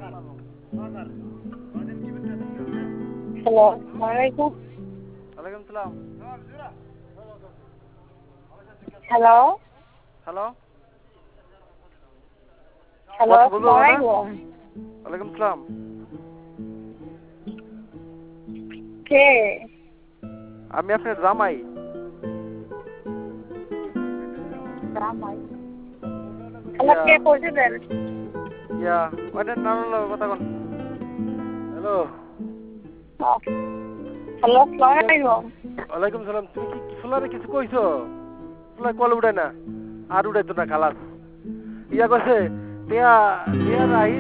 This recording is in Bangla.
হ্যালো, আসসালামু আলাইকুম। ওয়ালাইকুম সালাম। হ্যালো, হ্যালো, হ্যালো, কথা বলবো আসসালামু না? আলাইকুম। ওয়ালাইকুম সালাম। কে? আমি আপনার জামাই। জামাই। হ্যালো, ইয়া কে কইতে দেন? ইয়া ওইটা নানুর লগে কথা কন। হ্যালো। হ্যালো, আসসালামু ইয়া আলাইকুম। ওয়ালাইকুম সালাম। তুমি কি ফুলারে কিছু কইছো? ফুলা কল উঠায় না। আর উঠাইতো না খালাস। ইয়া কইছে টিয়া টিয়া রাহি